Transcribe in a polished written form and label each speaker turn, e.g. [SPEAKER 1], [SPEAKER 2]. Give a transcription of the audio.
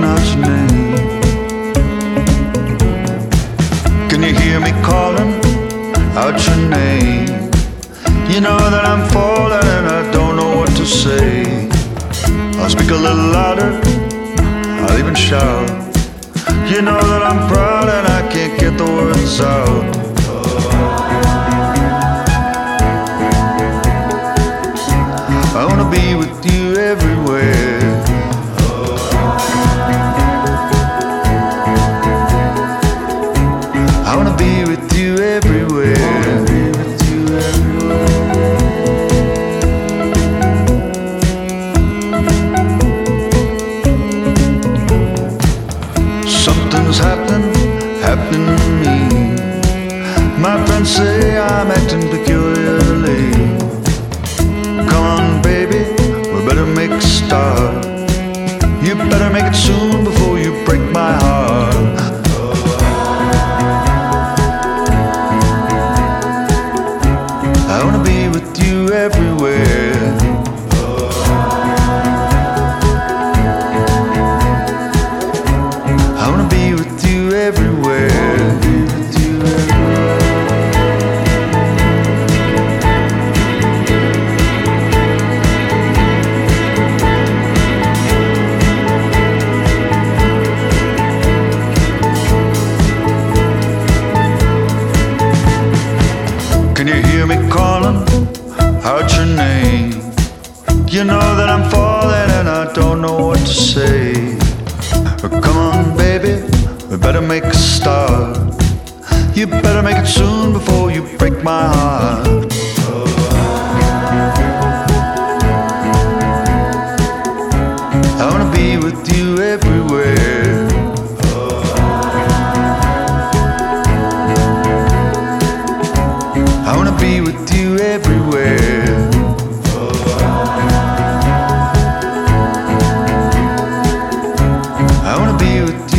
[SPEAKER 1] out your name. Can you hear me calling out your name? You know that I'm falling and I don't know what to say. I'll speak a little louder, I'll even shout. You know that I'm proud and I can't get the words out. I wanna be with you everywhere. I wanna be with you everywhere. Something's happening to me. My friends say I'm acting peculiarly. Come on, baby, we better make a start. You better make it soon before you break my heart. I wanna be with you everywhere. I wanna be with you everywhere. Can you hear me calling out your name? You know that I'm falling and I don't know what to say. Come on, baby, we better make a start. You better make it soon before you break my heart. I wanna be with you everywhere. I wanna be with you everywhere. I wanna be with you